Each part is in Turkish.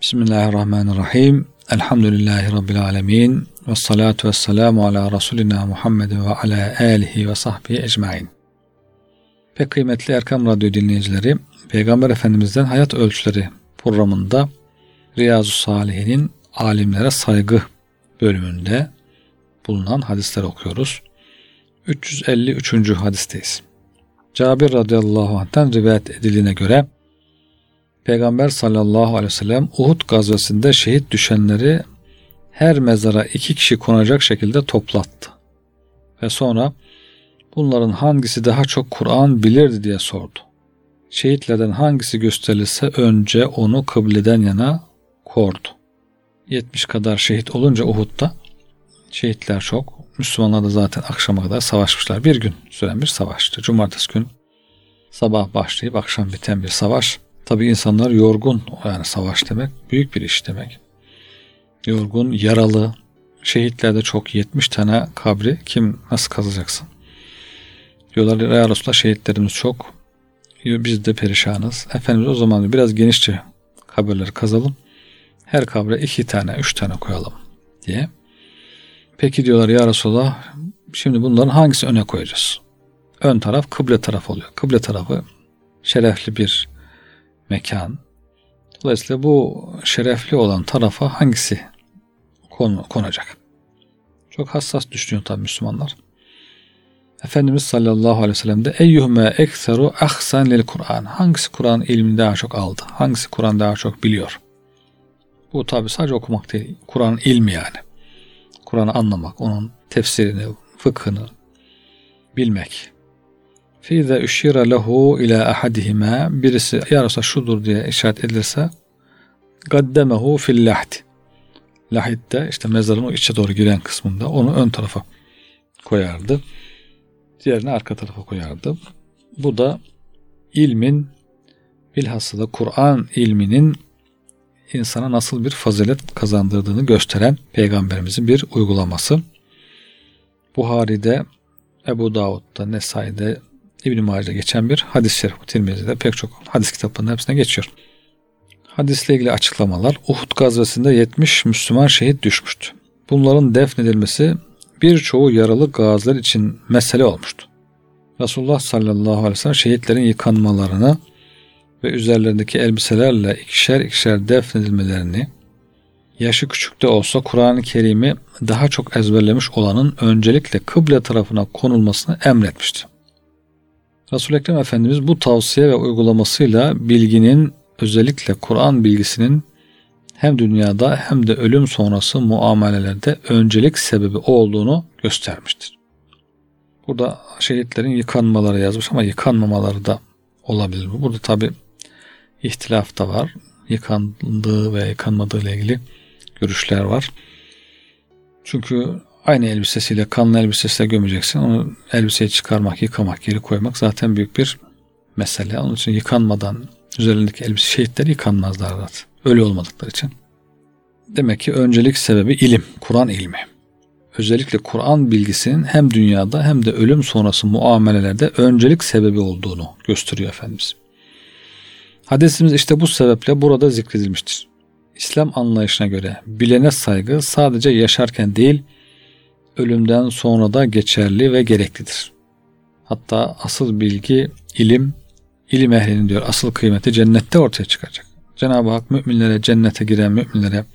Bismillahirrahmanirrahim. Elhamdülillahi Rabbil alemin. Vessalatu vesselamu ala Resulina Muhammedin ve ala alihi ve sahbihi ecmain. Pek kıymetli Erkam Radyo dinleyicileri, Peygamber Efendimiz'den Hayat Ölçüleri programında Riyazu Salihin'in alimlere saygı bölümünde bulunan hadisler okuyoruz. 353. hadisteyiz. Cabir radıyallahu anh'tan rivayet edildiğine göre Peygamber sallallahu aleyhi ve sellem Uhud gazvesinde şehit düşenleri her mezara 2 kişi konacak şekilde toplattı. Ve sonra bunların hangisi daha çok Kur'an bilirdi diye sordu. Şehitlerden hangisi gösterilirse önce onu kıbleden yana kordu. 70 kadar şehit olunca Uhud'da şehitler çok. Müslümanlar da zaten akşama kadar savaşmışlar. Bir gün süren bir savaştı. Cumartesi gün sabah başlayıp akşam biten bir savaş. Tabii insanlar yorgun, yani savaş demek büyük bir iş demek. Yorgun, yaralı, şehitlerde çok, 70 tane kabri kim nasıl kazacaksın? Diyorlar ya Resulallah, şehitlerimiz çok, biz de perişanız. Efendimiz o zaman biraz genişçe kabirleri kazalım, her kabre 2 tane 3 tane koyalım diye. Peki diyorlar ya Resulallah, şimdi bunların hangisini öne koyacağız? Ön taraf kıble tarafı oluyor. Kıble tarafı şerefli bir mekan. Dolayısıyla bu şerefli olan tarafa hangisi konacak? Çok hassas düşünüyor tabi Müslümanlar. Efendimiz sallallahu aleyhi ve sellem de eyyuhme ekseru ahsan lil Kur'an. Hangisi Kur'an ilmini daha çok aldı? Hangisi Kur'an daha çok biliyor? Bu tabi sadece okumak değil. Kur'an ilmi yani. Kur'an'ı anlamak, onun tefsirini, fıkhını bilmek. فَاِذَا اُشِّرَ لَهُ اِلَى اَحَدِهِمَا Birisi ya Resulallah şudur diye işaret edilirse قَدَّمَهُ فِي اللَّحْتِ Lahitte işte mezarın o içe doğru giren kısmında onu ön tarafa koyardı. Diğerini arka tarafa koyardı. Bu da ilmin, bilhassa da Kur'an ilminin insana nasıl bir fazilet kazandırdığını gösteren Peygamberimizin bir uygulaması. Buhari'de, Ebu Davud'da, Nesai'de, İbn-i Mace'de geçen bir hadis-i şerif. Tirmizi'de pek çok hadis kitaplarının hepsine geçiyor. Hadisle ilgili açıklamalar: Uhud gazvesinde 70 Müslüman şehit düşmüştü. Bunların defnedilmesi birçoğu yaralı gaziler için mesele olmuştu. Resulullah sallallahu aleyhi ve sellem şehitlerin yıkanmalarını ve üzerlerindeki elbiselerle ikişer defnedilmelerini, yaşı küçük de olsa Kur'an-ı Kerim'i daha çok ezberlemiş olanın öncelikle kıble tarafına konulmasını emretmişti. Resul-i Ekrem Efendimiz bu tavsiye ve uygulamasıyla bilginin, özellikle Kur'an bilgisinin hem dünyada hem de ölüm sonrası muamelelerde öncelik sebebi olduğunu göstermiştir. Burada şehitlerin yıkanmaları yazmış ama yıkanmamaları da olabilir. Burada tabi ihtilaf da var. Yıkandığı ve yıkanmadığı ile ilgili görüşler var. Çünkü aynı elbisesiyle, kanlı elbisesiyle gömeceksin. Onu elbiseyi çıkarmak, yıkamak, geri koymak zaten büyük bir mesele. Onun için yıkanmadan üzerindeki elbise, şehitler yıkanmazlar zaten. Ölü olmadıkları için. Demek ki öncelik sebebi ilim, Kur'an ilmi. Özellikle Kur'an bilgisinin hem dünyada hem de ölüm sonrası muamelelerde öncelik sebebi olduğunu gösteriyor Efendimiz. Hadisimiz işte bu sebeple burada zikredilmiştir. İslam anlayışına göre bilene saygı sadece yaşarken değil, ölümden sonra da geçerli ve gereklidir. Hatta asıl bilgi, ilim ehlinin diyor asıl kıymeti cennette ortaya çıkacak. Cenab-ı Hak müminlere, cennete giren müminlere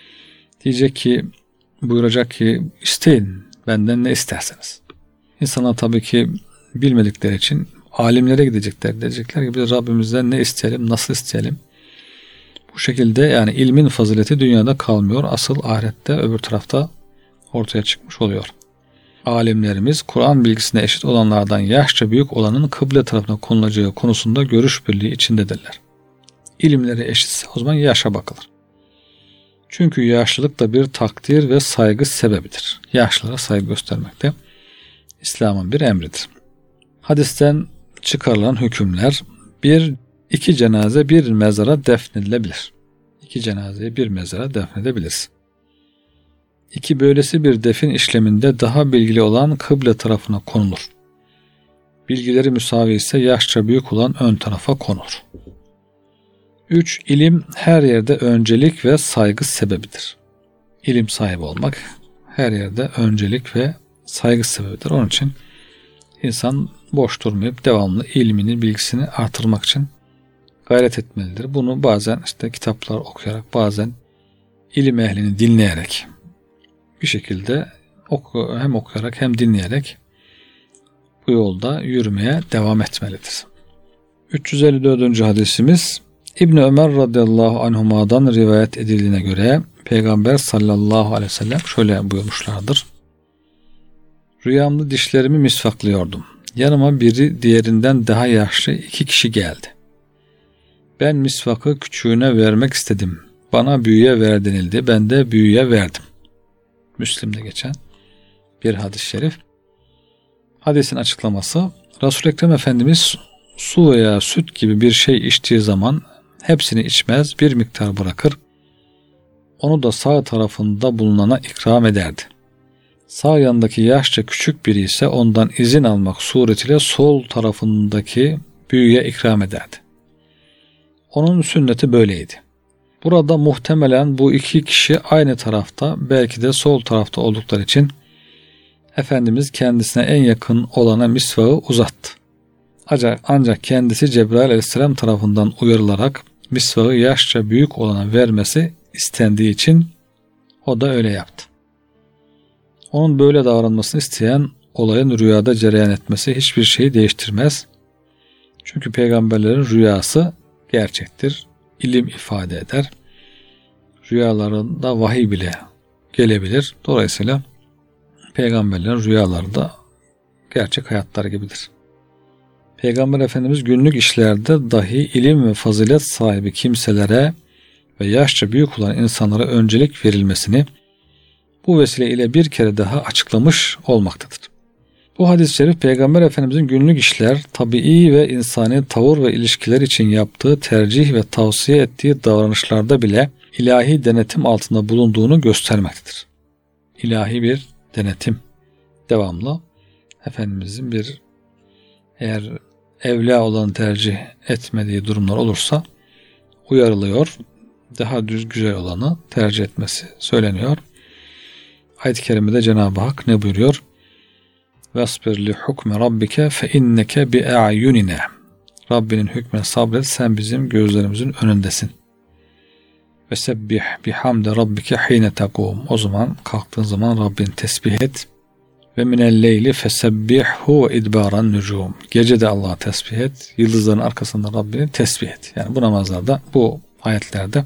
buyuracak ki isteyin benden ne isterseniz. İnsanlar tabii ki bilmedikleri için alimlere gidecekler. Diyecekler ki biz Rabbimizden ne isteyelim, nasıl isteyelim. Bu şekilde yani ilmin fazileti dünyada kalmıyor. Asıl ahirette öbür tarafta ortaya çıkmış oluyor. Alimlerimiz Kur'an bilgisine eşit olanlardan yaşça büyük olanın kıble tarafına konulacağı konusunda görüş birliği içindedirler. İlimleri eşitse o zaman yaşa bakılır. Çünkü yaşlılık da bir takdir ve saygı sebebidir. Yaşlılara saygı göstermek de İslam'ın bir emridir. Hadisten çıkarılan hükümler: 1. 2 cenaze bir mezara defnedilebilir. 2 cenazeyi bir mezara defnedebiliriz. 2. Böylesi bir defin işleminde daha bilgili olan kıble tarafına konulur. Bilgileri müsavi ise yaşça büyük olan ön tarafa konur. 3. İlim her yerde öncelik ve saygı sebebidir. İlim sahibi olmak her yerde öncelik ve saygı sebebidir. Onun için insan boş durmayıp devamlı ilmini, bilgisini artırmak için gayret etmelidir. Bunu bazen kitaplar okuyarak, bazen ilim ehlini dinleyerek bir şekilde hem okuyarak hem dinleyerek bu yolda yürümeye devam etmelidir. 354. hadisimiz İbn Ömer radıyallahu anhuma'dan rivayet edildiğine göre Peygamber sallallahu aleyhi ve sellem şöyle buyurmuşlardır. Rüyamda dişlerimi misvaklıyordum. Yanıma biri diğerinden daha yaşlı 2 kişi geldi. Ben misvakı küçüğüne vermek istedim. Bana büyüğe ver denildi. Ben de büyüğe verdim. Müslim'de geçen bir hadis-i şerif. Hadisin açıklaması, Resul-i Ekrem Efendimiz su veya süt gibi bir şey içtiği zaman hepsini içmez, bir miktar bırakır. Onu da sağ tarafında bulunana ikram ederdi. Sağ yanındaki yaşça küçük biri ise ondan izin almak suretiyle sol tarafındaki büyüğe ikram ederdi. Onun sünneti böyleydi. Burada muhtemelen bu 2 kişi aynı tarafta, belki de sol tarafta oldukları için Efendimiz kendisine en yakın olana misvağı uzattı. Ancak kendisi Cebrail aleyhisselam tarafından uyarılarak misvağı yaşça büyük olana vermesi istendiği için o da öyle yaptı. Onun böyle davranmasını isteyen olayın rüyada cereyan etmesi hiçbir şeyi değiştirmez. Çünkü peygamberlerin rüyası gerçektir. İlim ifade eder. Rüyalarında vahiy bile gelebilir. Dolayısıyla peygamberlerin rüyaları da gerçek hayatları gibidir. Peygamber Efendimiz günlük işlerde dahi ilim ve fazilet sahibi kimselere ve yaşça büyük olan insanlara öncelik verilmesini bu vesile ile bir kere daha açıklamış olmaktadır. Bu hadis-i şerif Peygamber Efendimizin günlük işler, tabii ve insani tavır ve ilişkiler için yaptığı tercih ve tavsiye ettiği davranışlarda bile ilahi denetim altında bulunduğunu göstermektedir. İlahi bir denetim. Devamlı Efendimizin eğer evla olanı tercih etmediği durumlar olursa uyarılıyor. Daha güzel olanı tercih etmesi söyleniyor. Ayet-i kerimede Cenab-ı Hak ne buyuruyor? وَاصْبِرْ لِحُكْمِ رَبِّكَ فَاِنَّكَ بِاَعْيُنِنَا Rabbinin hükmüne sabret, sen bizim gözlerimizin önündesin. وَسَبِّحْ بِحَمْدَ رَبِّكَ حِينَ تَقُومُ O zaman kalktığın zaman Rabbini tesbih et. Ve minel leyli fesebbihu ve idbaran nucum. Gece de Allah'ı tesbih et. Yıldızların arkasında Rabbini tesbih et. Yani bu namazlarda, bu ayetlerde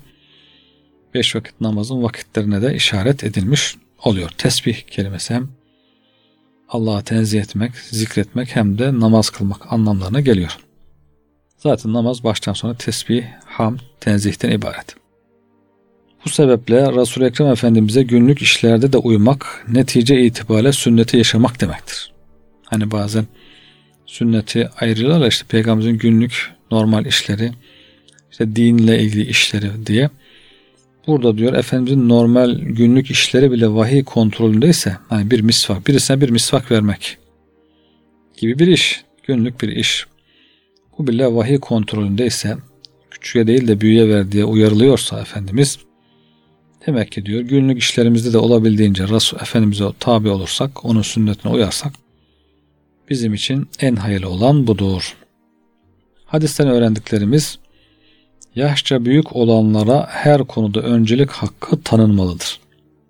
5 vakit namazın vakitlerine de işaret edilmiş oluyor. Tesbih kelimesi hem Allah'ı tenzih etmek, zikretmek hem de namaz kılmak anlamlarına geliyor. Zaten namaz baştan sona tesbih, hamd, tenzihten ibaret. Bu sebeple Resul-i Ekrem Efendimiz'e günlük işlerde de uymak, netice itibariyle sünneti yaşamak demektir. Hani bazen sünneti ayırıyorlar Peygamberimizin günlük normal işleri, dinle ilgili işleri diye. Burada diyor Efendimizin normal günlük işleri bile vahiy kontrolündeyse, hani birisine bir misvak vermek gibi bir iş, günlük bir iş. Bu bile vahiy kontrolündeyse, küçüğe değil de büyüğe ver diye uyarılıyorsa Efendimiz, demek ki diyor günlük işlerimizde de olabildiğince Resul Efendimiz'e tabi olursak, onun sünnetine uyarsak bizim için en hayırlı olan budur. Hadisten öğrendiklerimiz, yaşça büyük olanlara her konuda öncelik hakkı tanınmalıdır.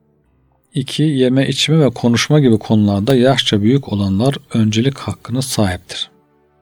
2. Yeme içme ve konuşma gibi konularda yaşça büyük olanlar öncelik hakkına sahiptir.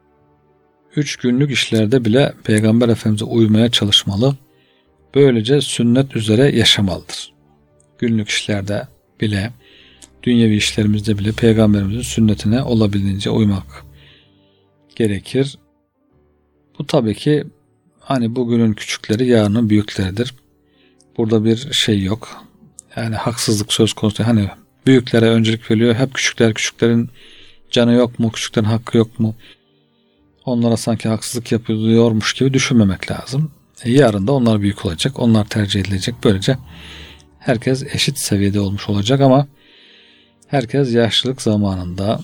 3. Günlük işlerde bile Peygamber Efendimiz'e uymaya çalışmalı, böylece sünnet üzere yaşamalıdır. Günlük işlerde bile, dünyevi işlerimizde bile Peygamberimizin sünnetine olabildiğince uymak gerekir. Bu tabii ki hani bugünün küçükleri yarının büyükleridir. Burada bir şey yok. Yani haksızlık söz konusu. Hani büyüklere öncelik veriliyor. Hep küçüklerin canı yok mu? Küçüklerin hakkı yok mu? Onlara sanki haksızlık yapılıyormuş gibi düşünmemek lazım. Yarın da onlar büyük olacak. Onlar tercih edilecek. Böylece herkes eşit seviyede olmuş olacak ama herkes yaşlılık zamanında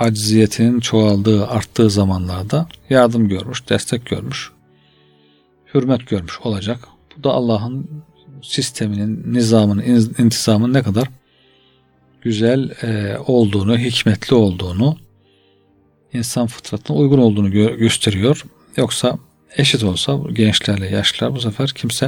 acziyetinin çoğaldığı, arttığı zamanlarda yardım görmüş, destek görmüş. hürmet görmüş olacak. Bu da Allah'ın sisteminin, nizamının, intizamının ne kadar güzel olduğunu, hikmetli olduğunu, insan fıtratına uygun olduğunu gösteriyor. Yoksa eşit olsa gençlerle yaşlılar bu sefer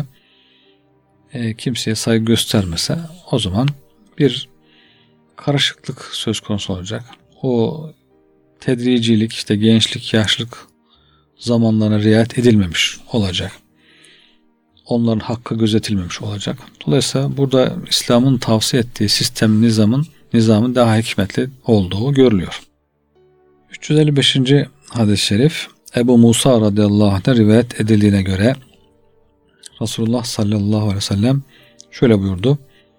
kimseye saygı göstermese o zaman bir karışıklık söz konusu olacak. O tedricilik, işte gençlik, yaşlılık zamanlarına riayet edilmemiş olacak. Onların hakkı gözetilmemiş olacak. Dolayısıyla burada İslam'ın tavsiye ettiği sistem, nizamın daha hikmetli olduğu görülüyor. 355. hadis-i şerif Ebu Musa radıyallahu anh'ten rivayet edildiğine göre Resulullah sallallahu aleyhi ve sellem şöyle buyurdu.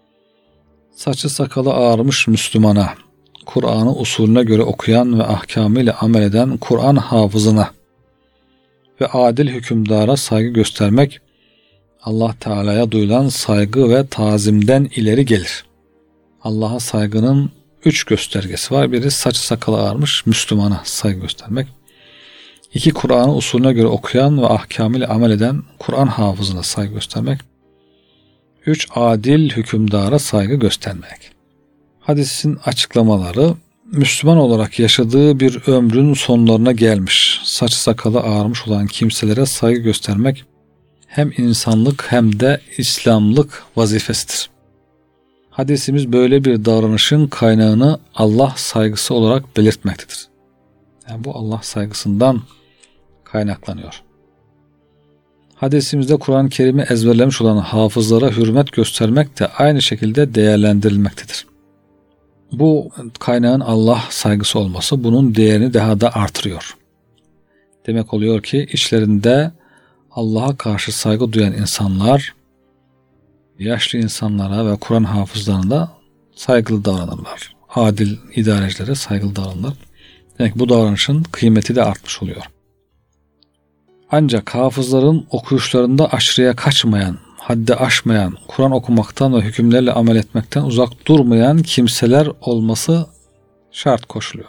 Saçı sakalı ağarmış Müslümana, Kur'an'ı usulüne göre okuyan ve ahkamıyla amel eden Kur'an hafızına ve adil hükümdara saygı göstermek Allah Teala'ya duyulan saygı ve tazimden ileri gelir. Allah'a saygının 3 göstergesi var. Biri saçı sakalı ağarmış Müslümana saygı göstermek. 2. Kur'an'ı usulüne göre okuyan ve ahkamıyla amel eden Kur'an hafızına saygı göstermek. 3. Adil hükümdara saygı göstermek. Hadisin açıklamaları, Müslüman olarak yaşadığı bir ömrün sonlarına gelmiş, saçı sakalı ağarmış olan kimselere saygı göstermek hem insanlık hem de İslamlık vazifesidir. Hadisimiz böyle bir davranışın kaynağını Allah saygısı olarak belirtmektedir. Yani bu Allah saygısından kaynaklanıyor. Hadisimizde Kur'an-ı Kerim'i ezberlemiş olan hafızlara hürmet göstermek de aynı şekilde değerlendirilmektedir. Bu kaynağın Allah saygısı olması bunun değerini daha da artırıyor. Demek oluyor ki içlerinde Allah'a karşı saygı duyan insanlar, yaşlı insanlara ve Kur'an hafızlarına da saygılı davranırlar. Adil idarecilere saygılı davranırlar. Demek ki bu davranışın kıymeti de artmış oluyor. Ancak hafızların okuyuşlarında aşırıya kaçmayan, haddi aşmayan, Kur'an okumaktan ve hükümlerle amel etmekten uzak durmayan kimseler olması şart koşuluyor.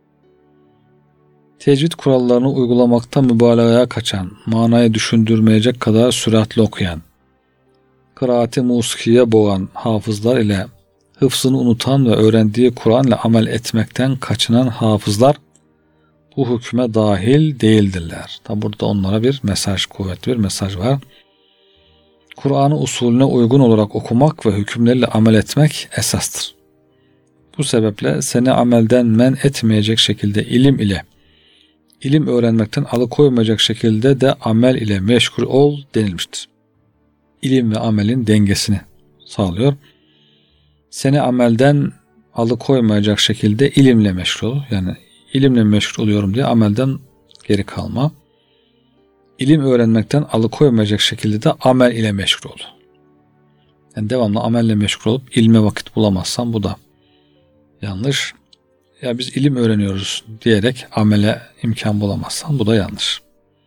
Tecvid kurallarını uygulamakta mübalağaya kaçan, manayı düşündürmeyecek kadar süratli okuyan, kıraati musikiye boğan hafızlar ile hıfzını unutan ve öğrendiği Kur'an'la amel etmekten kaçınan hafızlar bu hükme dahil değildirler. Tabi burada onlara bir mesaj, kuvvetli bir mesaj var. Kur'an'ı usulüne uygun olarak okumak ve hükümlerle amel etmek esastır. Bu sebeple seni amelden men etmeyecek şekilde ilim öğrenmekten alıkoymayacak şekilde de amel ile meşgul ol denilmiştir. İlim ve amelin dengesini sağlıyor. Seni amelden alıkoymayacak şekilde ilimle meşgul ol. Yani ilimle meşgul oluyorum diye amelden geri kalma. İlim öğrenmekten alıkoymayacak şekilde de amel ile meşgul ol. Yani devamlı amelle meşgul olup ilme vakit bulamazsan bu da yanlış. Ya biz ilim öğreniyoruz diyerek amele imkan bulamazsan bu da yanlış.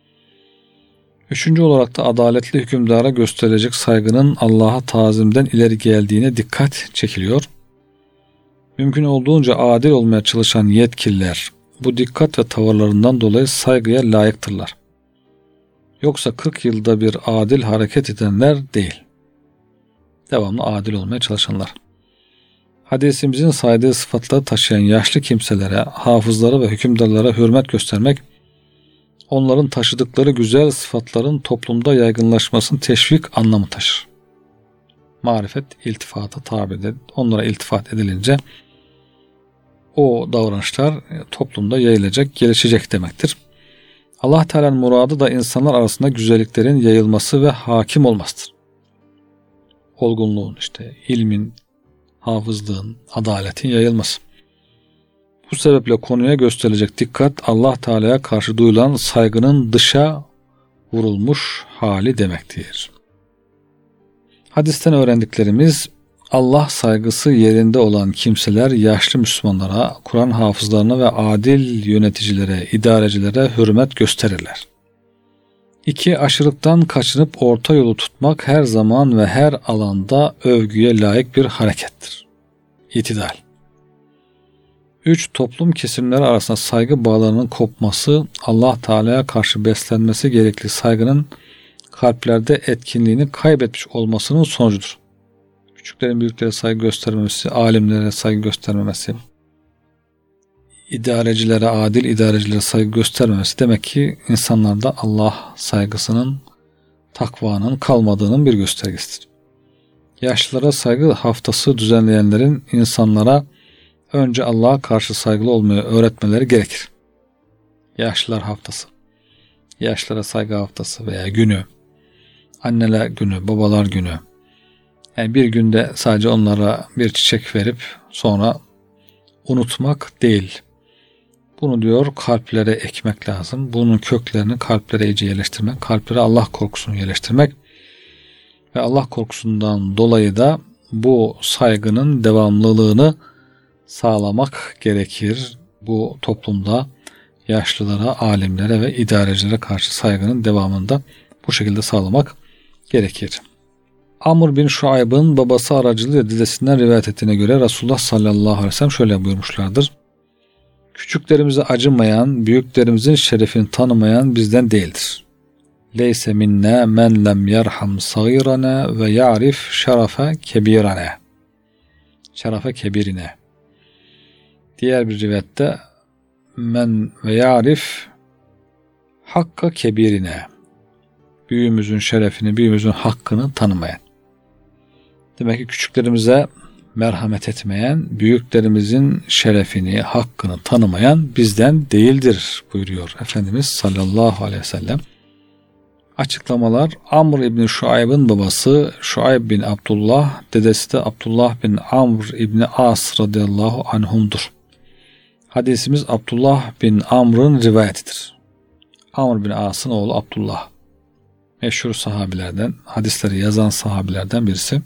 3. olarak da adaletli hükümdara gösterilecek saygının Allah'a tazimden ileri geldiğine dikkat çekiliyor. Mümkün olduğunca adil olmaya çalışan yetkililer bu dikkat ve tavırlarından dolayı saygıya layıktırlar. Yoksa 40 yılda bir adil hareket edenler değil. Devamlı adil olmaya çalışanlar. Hadisimizin saydığı sıfatları taşıyan yaşlı kimselere, hafızlara ve hükümdarlara hürmet göstermek, onların taşıdıkları güzel sıfatların toplumda yaygınlaşmasını teşvik anlamı taşır. Marifet, iltifata tabi onlara iltifat edilince o davranışlar toplumda yayılacak, gelişecek demektir. Allah Teala'nın muradı da insanlar arasında güzelliklerin yayılması ve hakim olmasıdır. Olgunluğun, ilmin, hafızlığın, adaletin yayılması. Bu sebeple konuya gösterilecek dikkat Allah Teala'ya karşı duyulan saygının dışa vurulmuş hali demektir. Hadisten öğrendiklerimiz, Allah saygısı yerinde olan kimseler yaşlı Müslümanlara, Kur'an hafızlarına ve adil yöneticilere, idarecilere hürmet gösterirler. 2. Aşırılıktan kaçınıp orta yolu tutmak her zaman ve her alanda övgüye layık bir harekettir. İtidal. 3. Toplum kesimleri arasında saygı bağlarının kopması, Allah Teala'ya karşı beslenmesi gerekli saygının kalplerde etkinliğini kaybetmiş olmasının sonucudur. Küçüklerin büyüklere saygı göstermemesi, alimlere saygı göstermemesi, idarecilere, adil idarecilere saygı göstermemesi demek ki insanlarda Allah saygısının, takvanın kalmadığının bir göstergesidir. Yaşlılara saygı haftası düzenleyenlerin insanlara önce Allah'a karşı saygılı olmayı öğretmeleri gerekir. Yaşlılar haftası, yaşlılara saygı haftası veya günü, anneler günü, babalar günü. Yani bir günde sadece onlara bir çiçek verip sonra unutmak değil. Bunu diyor kalplere ekmek lazım. Bunun köklerini kalplere iyice yerleştirmek, kalplere Allah korkusunu yerleştirmek ve Allah korkusundan dolayı da bu saygının devamlılığını sağlamak gerekir. Bu toplumda yaşlılara, alimlere ve idarecilere karşı saygının devamında bu şekilde sağlamak gerekir. Amr bin Şuayb'ın babası aracılığıyla dedesinden rivayet ettiğine göre Resulullah sallallahu aleyhi ve sellem şöyle buyurmuşlardır. Küçüklerimize acımayan, büyüklerimizin şerefini tanımayan bizden değildir. Leyse minna men lem yerham sagirana ve ya'rif şerafe kebirana. Şerafe kebirine. Diğer bir rivayette men ve ya'rif hakka kebirine. Büyüğümüzün şerefini, büyüğümüzün hakkını tanımayan. Demek ki küçüklerimize merhamet etmeyen, büyüklerimizin şerefini, hakkını tanımayan bizden değildir buyuruyor Efendimiz sallallahu aleyhi ve sellem. Açıklamalar: Amr İbni Şuayb'ın babası Şuayb bin Abdullah, dedesi de Abdullah bin Amr İbni As radıyallahu anhumdur. Hadisimiz Abdullah bin Amr'ın rivayetidir. Amr bin As'ın oğlu Abdullah. Meşhur sahabilerden, hadisleri yazan sahabilerden birisi.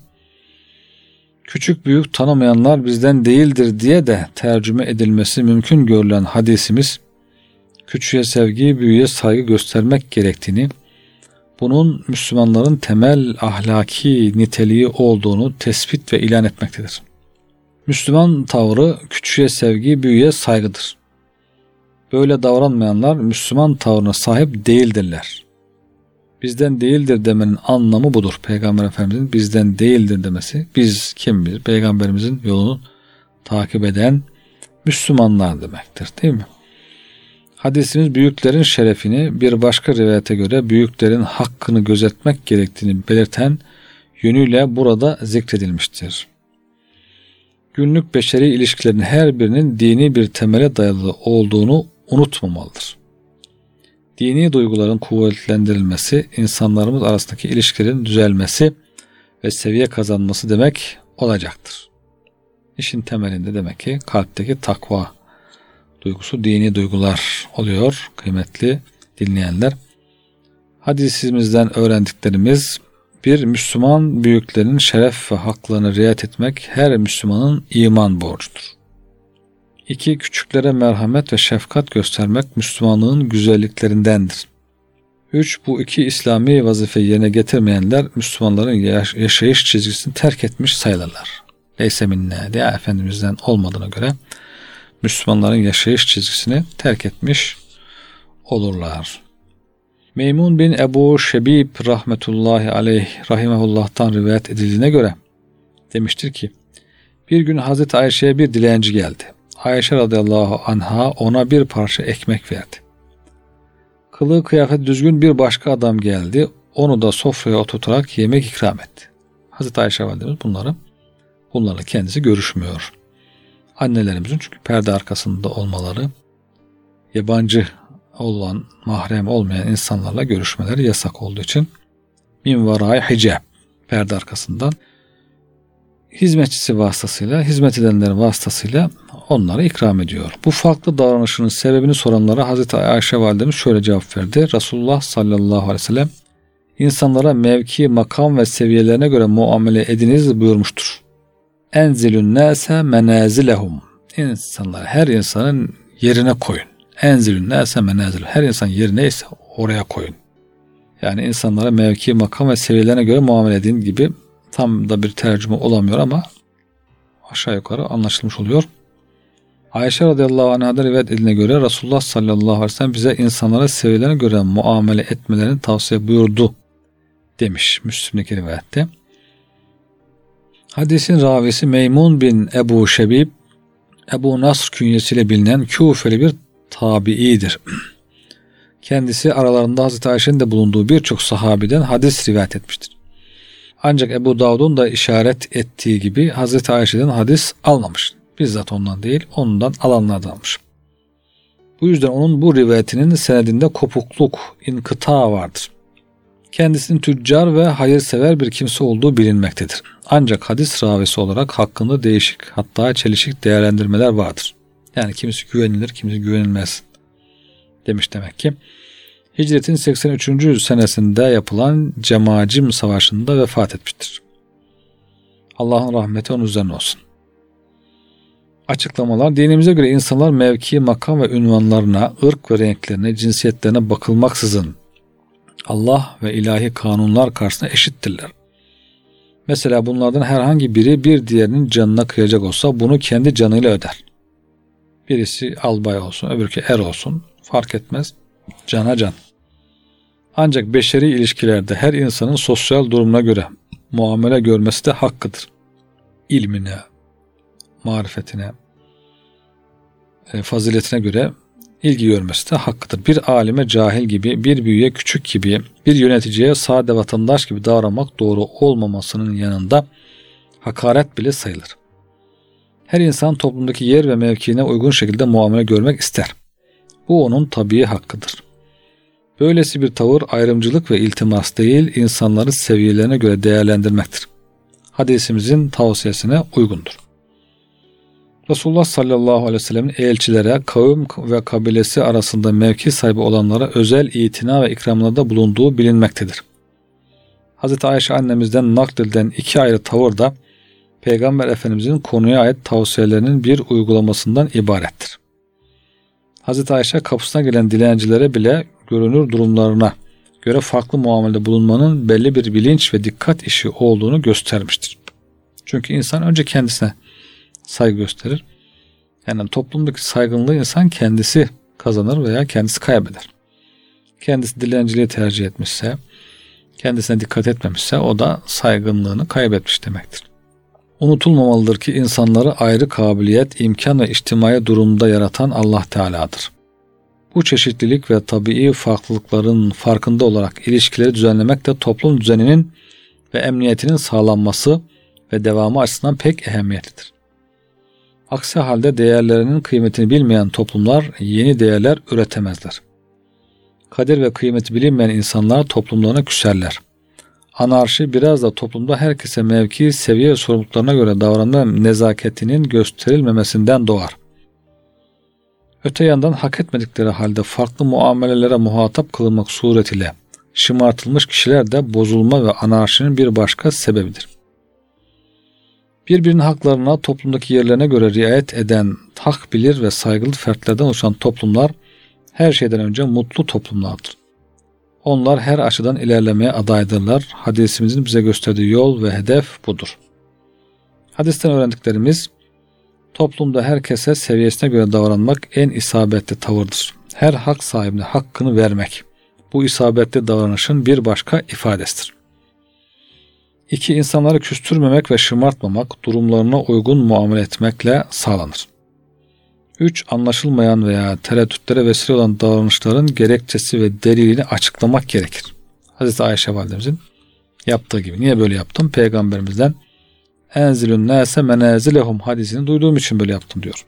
Küçük büyük tanımayanlar bizden değildir diye de tercüme edilmesi mümkün görülen hadisimiz, küçüğe sevgi, büyüğe saygı göstermek gerektiğini, bunun Müslümanların temel ahlaki niteliği olduğunu tespit ve ilan etmektedir. Müslüman tavrı küçüğe sevgi, büyüğe saygıdır. Böyle davranmayanlar Müslüman tavrına sahip değildirler. Bizden değildir demenin anlamı budur. Peygamber Efendimizin bizden değildir demesi. Biz kim bilir? Peygamberimizin yolunu takip eden Müslümanlar demektir, değil mi? Hadisimiz büyüklerin şerefini, bir başka rivayete göre büyüklerin hakkını gözetmek gerektiğini belirten yönüyle burada zikredilmiştir. Günlük beşeri ilişkilerin her birinin dini bir temele dayalı olduğunu unutmamalıdır. Dini duyguların kuvvetlendirilmesi, insanlarımız arasındaki ilişkilerin düzelmesi ve seviye kazanması demek olacaktır. İşin temelinde demek ki kalpteki takva duygusu, dini duygular oluyor kıymetli dinleyenler. Hadisimizden öğrendiklerimiz: bir, Müslüman büyüklerin şeref ve haklarına riayet etmek her Müslümanın iman borcudur. 2. Küçüklere merhamet ve şefkat göstermek Müslümanlığın güzelliklerindendir. 3. Bu iki İslami vazifeyi yerine getirmeyenler Müslümanların yaşayış çizgisini terk etmiş sayılırlar. Leyse minne diye Efendimiz'den olmadığına göre Müslümanların yaşayış çizgisini terk etmiş olurlar. Meymun bin Ebu Şebib rahmetullahi aleyh rahimehullah'tan rivayet edildiğine göre demiştir ki, bir gün Hazreti Ayşe'ye bir dilenci geldi. Ayşe radıyallahu anha ona bir parça ekmek verdi. Kılığı kıyafet düzgün bir başka adam geldi. Onu da sofraya oturtarak yemek ikram etti. Hazreti Ayşe validemiz bunlarla kendisi görüşmüyor. Annelerimizin çünkü perde arkasında olmaları, yabancı olan, mahrem olmayan insanlarla görüşmeleri yasak olduğu için min varai hicab, perde arkasından hizmetçisi vasıtasıyla, hizmet edenlerin vasıtasıyla onlara ikram ediyor. Bu farklı davranışının sebebini soranlara Hazreti Ayşe validemiz şöyle cevap verdi. Resulullah sallallahu aleyhi ve sellem insanlara mevki, makam ve seviyelerine göre muamele ediniz buyurmuştur. Enzilün nâse menâzilehum. İnsanlar, her insanın yerine koyun. Enzilün nâse menâzilehum. Her insan yeri neyse oraya koyun. Yani insanlara mevki, makam ve seviyelerine göre muamele edin gibi tam da bir tercüme olamıyor ama aşağı yukarı anlaşılmış oluyor. Ayşe radıyallahu anh'dan rivayet edildiğine göre Resulullah sallallahu aleyhi ve sellem bize insanlara seviyelerine göre muamele etmelerini tavsiye buyurdu demiş Müslim'deki rivayette. Hadisin ravisi Meymun bin Ebu Şebib, Ebu Nasr künyesiyle bilinen Küfeli bir tabiidir. Kendisi aralarında Hazreti Ayşe'nin de bulunduğu birçok sahabeden hadis rivayet etmiştir. Ancak Ebu Davud'un da işaret ettiği gibi Hazreti Ayşe'den hadis almamış. Bizzat ondan değil, ondan alanlardan almış. Bu yüzden onun bu rivayetinin senedinde kopukluk, inkıta vardır. Kendisinin tüccar ve hayırsever bir kimse olduğu bilinmektedir. Ancak hadis ravisi olarak hakkında değişik, hatta çelişik değerlendirmeler vardır. Yani kimisi güvenilir, kimisi güvenilmez demiş demek ki. Hicretin 83. senesinde yapılan Cemacim Savaşı'nda vefat etmiştir. Allah'ın rahmeti onun üzerine olsun. Açıklamalar: dinimize göre insanlar mevki, makam ve ünvanlarına, ırk ve renklerine, cinsiyetlerine bakılmaksızın Allah ve ilahi kanunlar karşısında eşittirler. Mesela bunlardan herhangi biri bir diğerinin canına kıyacak olsa bunu kendi canıyla öder. Birisi albay olsun, öbürkü er olsun, fark etmez. Cana can. Ancak beşeri ilişkilerde her insanın sosyal durumuna göre muamele görmesi de hakkıdır. İlmine, marifetine, faziletine göre ilgi görmesi de hakkıdır. Bir alime cahil gibi, bir büyüğe küçük gibi, bir yöneticiye sade vatandaş gibi davranmak doğru olmamasının yanında hakaret bile sayılır. Her insan toplumdaki yer ve mevkiine uygun şekilde muamele görmek ister. Bu onun tabii hakkıdır. Böylesi bir tavır ayrımcılık ve iltimas değil, insanları seviyelerine göre değerlendirmektir. Hadisimizin tavsiyesine uygundur. Resulullah sallallahu aleyhi ve sellem'in elçilere, kavim ve kabilesi arasında mevki sahibi olanlara özel itina ve ikramlarda bulunduğu bilinmektedir. Hz. Ayşe annemizden nakledilen iki ayrı tavır da Peygamber Efendimizin konuya ait tavsiyelerinin bir uygulamasından ibarettir. Hz. Ayşe kapısına gelen dilencilere bile görünür durumlarına göre farklı muamelede bulunmanın belli bir bilinç ve dikkat işi olduğunu göstermiştir. Çünkü insan önce kendisine saygı gösterir. Yani toplumdaki saygınlığı insan kendisi kazanır veya kendisi kaybeder. Kendisi dilenciliği tercih etmişse, kendisine dikkat etmemişse o da saygınlığını kaybetmiş demektir. Unutulmamalıdır ki insanları ayrı kabiliyet, imkan ve içtimai durumda yaratan Allah Teala'dır. Bu çeşitlilik ve tabii farklılıkların farkında olarak ilişkileri düzenlemek de toplum düzeninin ve emniyetinin sağlanması ve devamı açısından pek ehemmiyetlidir. Aksi halde değerlerinin kıymetini bilmeyen toplumlar yeni değerler üretemezler. Kadir ve kıymeti bilinmeyen insanlar toplumlarına küserler. Anarşi biraz da toplumda herkese mevki, seviye ve sorumluluklarına göre davranma nezaketinin gösterilmemesinden doğar. Öte yandan hak etmedikleri halde farklı muamelelere muhatap kılınmak suretiyle şımartılmış kişiler de bozulma ve anarşinin bir başka sebebidir. Birbirinin haklarına, toplumdaki yerlerine göre riayet eden, hak bilir ve saygılı fertlerden oluşan toplumlar her şeyden önce mutlu toplumlardır. Onlar her açıdan ilerlemeye adaydırlar. Hadisimizin bize gösterdiği yol ve hedef budur. Hadisten öğrendiklerimiz: toplumda herkese seviyesine göre davranmak en isabetli tavırdır. Her hak sahibine hakkını vermek, bu isabetli davranışın bir başka ifadesidir. 2. İnsanları küstürmemek ve şımartmamak, durumlarına uygun muamele etmekle sağlanır. 3. Anlaşılmayan veya tereddütlere vesile olan davranışların gerekçesi ve delilini açıklamak gerekir. Hazreti Ayşe validemizin yaptığı gibi. Niye böyle yaptım? Peygamberimizden enzilün nâse menâzilehum hadisini duyduğum için böyle yaptım diyor.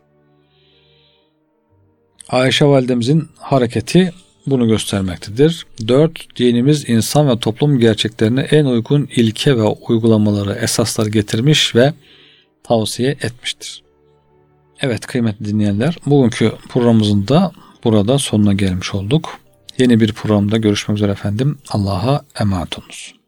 Ayşe validemizin hareketi bunu göstermektedir. 4. Dinimiz insan ve toplum gerçeklerine en uygun ilke ve uygulamaları, esaslar getirmiş ve tavsiye etmiştir. Evet kıymetli dinleyenler, bugünkü programımızın da burada sonuna gelmiş olduk. Yeni bir programda görüşmek üzere efendim. Allah'a emanet olunuz.